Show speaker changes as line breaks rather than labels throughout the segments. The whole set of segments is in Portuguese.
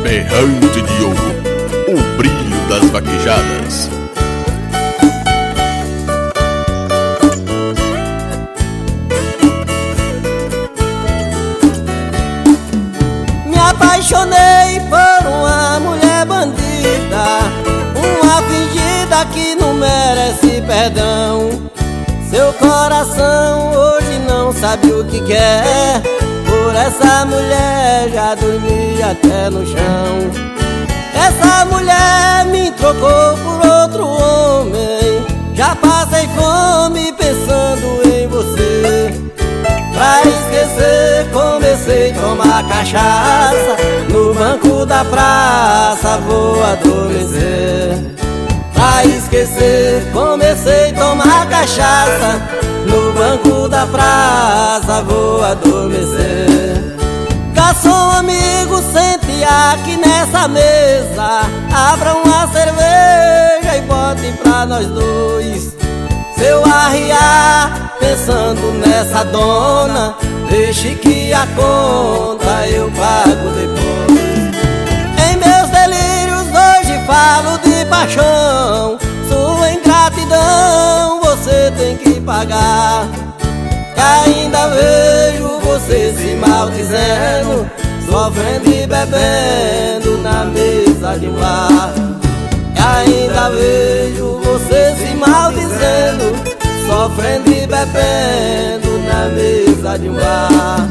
berrante de ouro, o brilho das vaquejadas.
Me apaixonei por uma mulher bandida, uma fingida que não merece perdão. Seu coração hoje não sabe o que quer. Por essa mulher já dormi até no chão. Essa mulher me trocou por outro homem. Já passei fome pensando em você. Pra esquecer comecei a tomar cachaça. No banco da praça vou adormecer. Pra esquecer comecei a tomar cachaça. No banco da praça vou adormecer. Garçom amigo, sente aqui nessa mesa. Abra uma cerveja e bote pra nós dois. Se eu arriar pensando nessa dona, deixe que a conta eu pago depois. Em meus delírios hoje falo de paixão. Sua ingratidão você tem que pagar. E ainda vejo você se maldizendo, sofrendo e bebendo na mesa de um bar. E ainda vejo você se maldizendo, sofrendo e bebendo na mesa de um bar.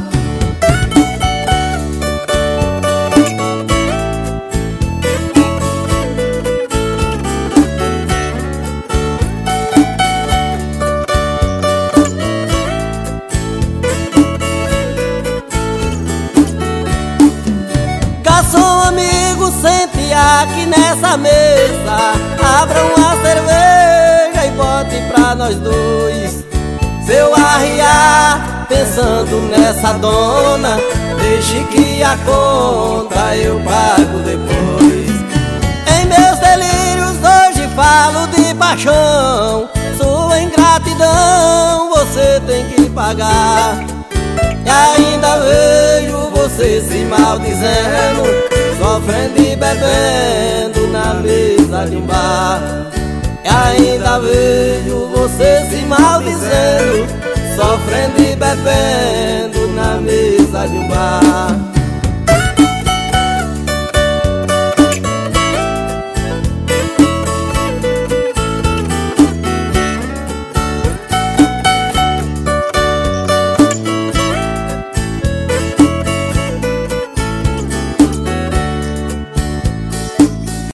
Garçom amigo, sente aqui nessa mesa. Abra uma cerveja e bote pra nós dois. Se eu arriar pensando nessa dona, deixe que a conta eu pago depois. Em meus delírios hoje falo de paixão. Sua ingratidão você tem que pagar. E ainda vejo você se maldizendo, sofrendo e bebendo na mesa de um bar. E ainda vejo você se maldizendo, sofrendo e bebendo na mesa de um bar.